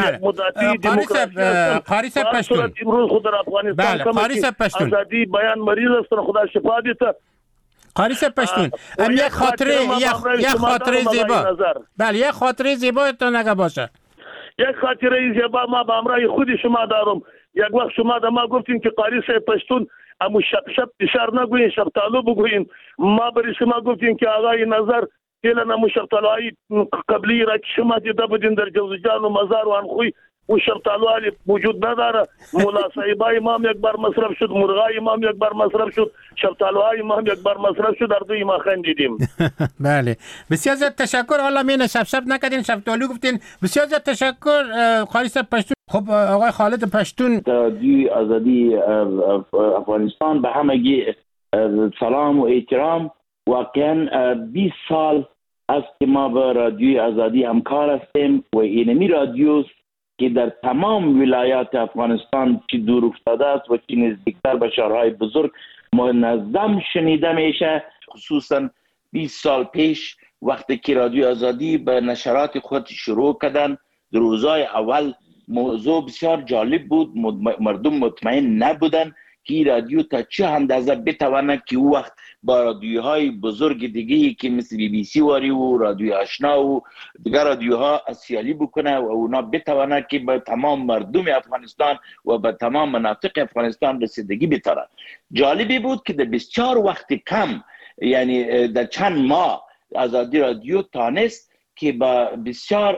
مدافع دموکراسی قاری صاحب پشتون امروز خود در افغانستان بله قاری صاحب پشتون آزادی بیان مریض است، خدا شفا بده. قاری صاحب پشتون ام یک خاطره یک خاطره زیبا بله یک خاطره زیبا تا نگه باشه. یک خاطره زیبا ما به همراه خود شما دارم. یک وقت شما در ما گفتین که قاری صاحب پشتون امو شب شب اشار نگوین، شب تالو بگوین. ما برای شما گفتین که آقای نظر فعلا امو شب تالوهای قبلی را که شما دیده بودین در جوزجان و مزار و انخوی و شب تالوهای وجود نداره. مولا صاحبای امام یک بار مصرف شد، مرغای امام یک بار مصرف شد، شب تالوهای امام یک بار مصرف شد، در دوی ما خندیدیم. بله بسیار زیاد تشکر. حالا مین شب شب نکردین، شب تالو گفتین. بسیار زیاد تشکر قاری صاحب پشتون. خب آقای خالد پشتون، رادیوی آزادی افغانستان به همگی سلام و احترام. واقعا بیست سال است که ما با رادیوی آزادی همکار هستیم و اینمی رادیوست که در تمام ولایات افغانستان چی دور افتاده است و چی نزدیکتر به شهرهای بزرگ منظم شنیده میشه. خصوصا بیست سال پیش وقتی که رادیوی آزادی به نشرات خود شروع کردن، در روزهای اول موضوع بسیار جالب بود، مردم مطمئن نبودن که رادیو تا چه اندازه بتواند که او وقت با رادیوهای بزرگ دیگه که مثل بی بی سی واری و رادیوی آشنا و دیگر رادیوها سیالی بکنه و اونا بتواند که به تمام مردم افغانستان و به تمام مناطق افغانستان رسیدگی بتاره. جالبی بود که در بسیار وقت کم، یعنی در چند ماه، آزادی رادیو تانست که با بسیار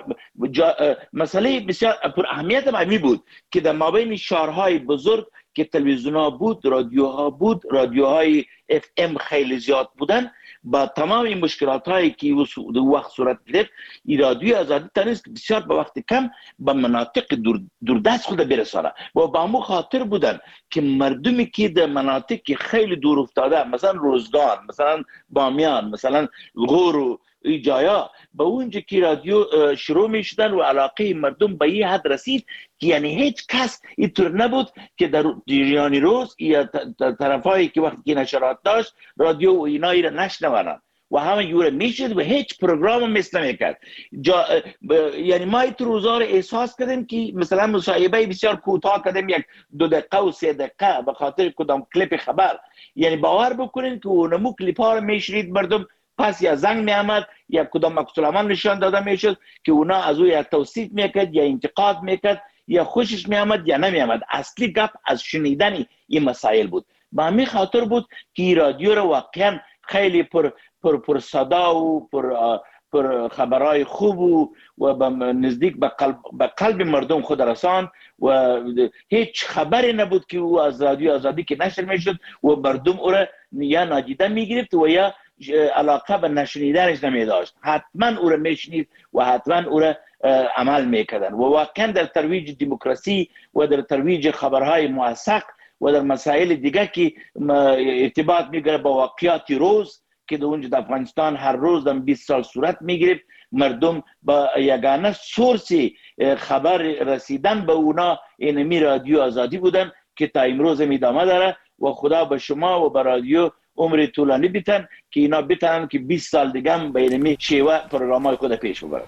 مسئله بسیار پر اهمیت مهمی بود که در مابین شهرهای بزرگ که تلویزیون ها بود، رادیوها بود، رادیوهای اف ام خیلی زیاد بودن، با تمام این مشکلات هایی که وقت صورت گرفت، این رادیوی آزادی تانست که بسیار به وقت کم به مناطق دور دوردست خود برسانه و با مو خاطر بودن که مردمی که در مناطق خیلی دور افتاده، مثلا روزگان، مثلا بامیان، مثلا غور و این جایا، به اونجا که رادیو شروع می شدن و علاقه مردم به این حد رسید که یعنی هیچ کس اینطور نبود که در جریان روز یا طرفایی که وقتی که نشرات داشت رادیو و اینایی را نشنوانند و همه یوره میشد و هیچ پروگرام مثل نمیکرد. یعنی ما این روزا رو احساس کردیم که مثلا مصاحبه بسیار کوتاه کردیم، یک دو دقیقه و سه دقیقه به خاطر کدام کلیپ خبر. یعنی باور بکنین که اونمو کلیپ ها رو میشنید مردم، پس یا زنگ می آمد یا کدام عکس العمل نشان داده میشد که اونا از او یا توصیف میکرد یا انتقاد میکرد یا خوشش می آمد یا نمی آمد. اصلی گپ از شنیدن این مسائل بود. با همین خاطر بود که رادیو رو واقعا خیلی پر پر پر صدا و پر پر خبرهای خوب و و نزدیک به قلب به قلب مردم خود رساند و هیچ خبری نبود که او از رادیو آزادی که نشر میشد و مردم او را یا نادیده میگرفت و یا علاقه به نشنیدنش نمی داشت. حتما او را میشنید و حتما او را عمل میکردن و واقعا در ترویج دموکراسی و در ترویج خبرهای موثق و در مسائل دیگه که ارتباط میگیره با واقعیات روز که در اونجا در افغانستان هر روز در بیست سال صورت میگرفت، مردم با یگانه سورس خبر رسیدن به اونا اینمی رادیو آزادی بودن که تا امروز ادامه داره و خدا به شما و به رادیو عمر طولانی بیتن که اینا بتونن که بیست سال دیگه هم به اینمی شیوه پروگرام‌های خود پیش ببرن.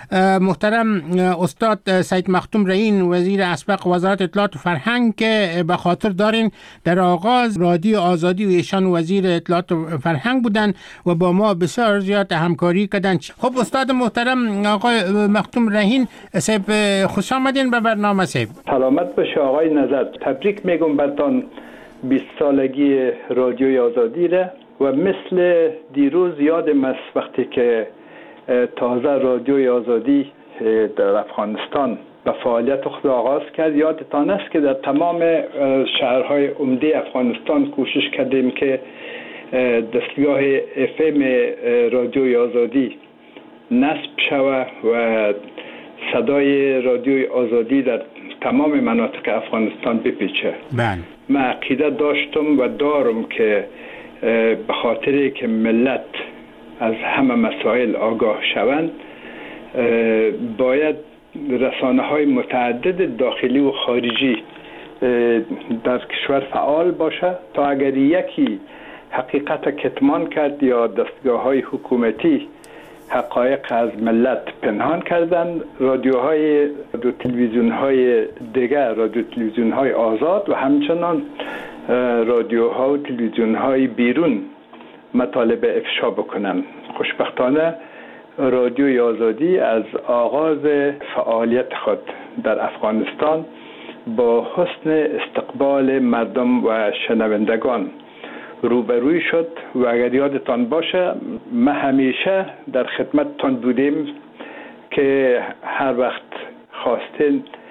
محترم استاد سید مختوم رئین، وزیر اسبق وزارت اطلاعات و فرهنگ، که به خاطر دارین در آغاز رادیو آزادی و ایشان وزیر اطلاعات و فرهنگ بودن و با ما بسیار زیاد همکاری کردن. خب استاد محترم آقای مختوم رئین صاحب، خوش آمدین به برنامه صاحب. سلامت باشه آقای نظر. تبریک میگم برتان بیست سالگی رادیوی آزادی را و مثل دیروز یادم است وقتی که تازه رادیوی آزادی در افغانستان به فعالیت خود آغاز کرد. یادتان است که در تمام شهرهای عمده افغانستان کوشش کردیم که دستگاه اف ام رادیوی آزادی نصب شود و صدای رادیوی آزادی در تمام مناطق افغانستان بپیچه. بله. من عقیده داشتم و دارم که به خاطری که ملت از همه مسائل آگاه شوند باید رسانه های متعدد داخلی و خارجی در کشور فعال باشه تا اگر یکی حقیقت کتمان کرد یا دستگاه های حکومتی حقایق از ملت پنهان کردن، رادیوهای رادیو تلویزیون های دیگر، رادیو تلویزیون های آزاد و همچنان رادیوها و تلویزیون های بیرون مطالب افشا بکنن. خوشبختانه رادیوی آزادی از آغاز فعالیت خود در افغانستان با حسن استقبال مردم و شنوندگان روبروی شد و اگر یادتان باشه ما همیشه در خدمتتان بودیم که هر وقت خواستین